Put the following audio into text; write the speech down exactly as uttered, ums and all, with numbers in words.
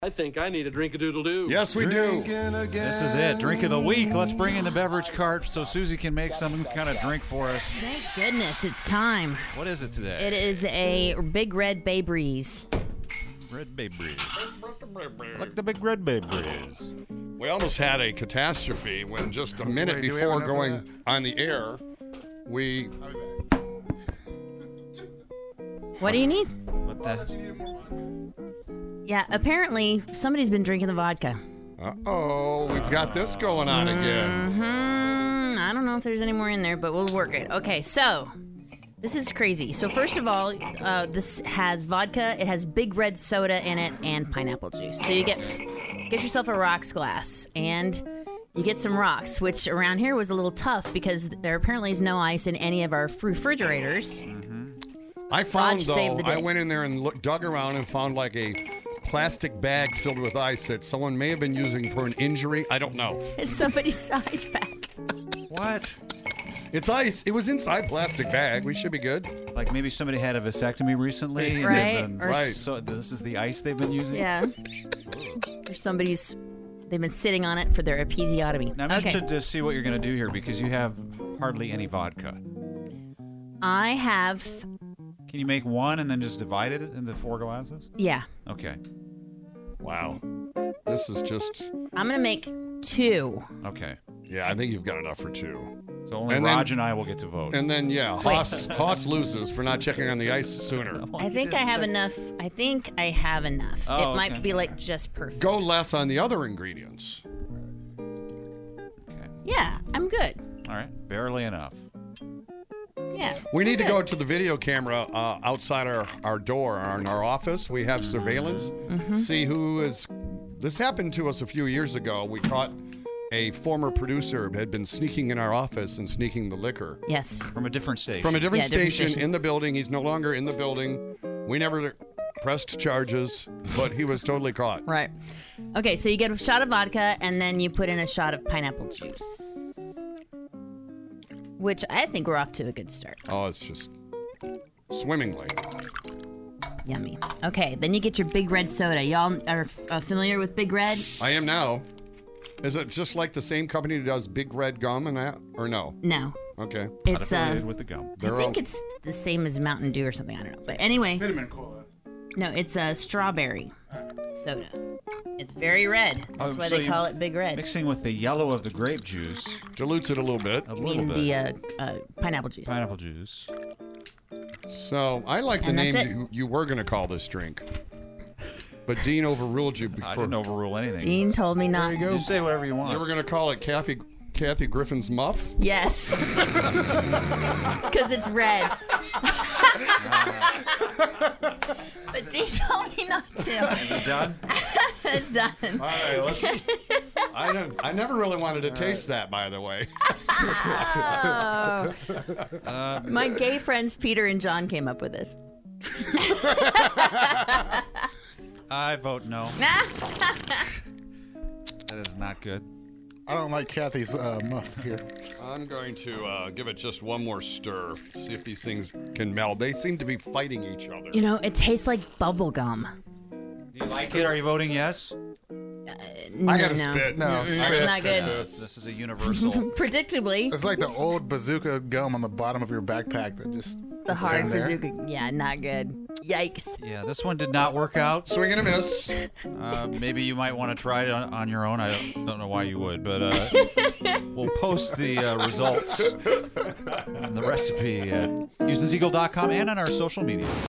I think I need a drink-a-doodle-doo. Yes, we do. This is it. Drink of the week. Let's bring in the beverage cart so Susie can make some kind of drink for us. Thank goodness it's time. What is it today? It is a Big Red Bay Breeze. Red Bay Breeze. Like the Big Red Bay Breeze. We almost had a catastrophe when just a minute Wait, do we before have enough of going on the air, we... What do you need? What the? Yeah, apparently somebody's been drinking the vodka. Uh-oh, we've got this going on again. Hmm, I don't know if there's any more in there, but we'll work it. Okay, so this is crazy. So first of all, uh, this has vodka, it has Big Red soda in it, and pineapple juice. So you get get yourself a rocks glass, and you get some rocks, which around here was a little tough because there apparently is no ice in any of our refrigerators. I found, Dodge though, saved the day. I went in there and look, dug around and found like a plastic bag filled with ice that someone may have been using for an injury. I don't know. It's somebody's ice pack. What? It's ice. It was inside plastic bag. We should be good. Like maybe somebody had a vasectomy recently. and Right, they've been- or- Right. So this is the ice they've been using? Yeah. Or somebody's, they've been sitting on it for their episiotomy. Now I'm Okay. interested to see what you're going to do here because you have hardly any vodka. I have, Can you make one and then just divide it into four glasses? yeah. Okay. Wow. This is just... I'm going to make two. Okay. Yeah, I think you've got enough for two. So only And then- Raj and I will get to vote. And then, yeah, Haas, Haas loses for not checking on the ice sooner. I think I have enough. I think I have enough. Oh, it okay. might be like just perfect. Go less on the other ingredients. Okay. Yeah, I'm good. All right. Barely enough. Yeah. We need to good. go to the video camera uh, outside our, our door, our, in our office. We have surveillance. Mm-hmm. See who is... This happened to us a few years ago. We caught a former producer who had been sneaking in our office and sneaking the liquor. Yes. From a different station. From a different, Yeah, different station, station. in the building. He's no longer in the building. We never pressed charges, but he was totally caught. Right. Okay, so you get a shot of vodka, and then you put in a shot of pineapple juice. Which I think we're off to a good start. Oh, it's just swimmingly. Yummy. Okay, then you get your Big Red soda. Y'all are uh, familiar with Big Red? I am now. Is it just like the same company that does Big Red gum and that, or no? No. Okay. Not It's uh, affiliated with the gum. I They're think all- it's the same as Mountain Dew or something. I don't know. But anyway, Cinnamon cola. no, it's a strawberry soda. It's very red. That's Oh, why so they you- call it Big Red. Mixing with the yellow of the grape juice, Dilutes it a little bit. a I little mean bit. the uh, uh, pineapple juice. Pineapple juice. So I like the And that's name it. you, you were going to call this drink. But Dean overruled you I before. didn't overrule anything. Dean told me not. You say whatever you want. You were going to call it Kathy, Kathy Griffin's Muff? Yes. Because it's red. But Dean told me not to. Is it done? It's done. All right, let's. I, don't, I never really wanted to taste that, by the way. Oh. My gay friends Peter and John came up with this. I vote no. That is not good. I don't like Kathy's uh, muff here. I'm going to uh, give it just one more stir, see if these things can meld. They seem to be fighting each other. You know, it tastes like bubble gum. Do you like it? Are you voting yes? No, I gotta no. spit. No, Mm-mm, spit. that's not good. This, this is a universal. Predictably, It's like the old bazooka gum on the bottom of your backpack that just the it's hard in there. bazooka. Yeah, not good. Yikes. Yeah, this one did not work out. Swing and a miss. Uh, maybe you might want to try it on, on your own. I don't, don't know why you would, but uh, we'll post the uh, results and the recipe at Houstons Eagle dot com and on our social media.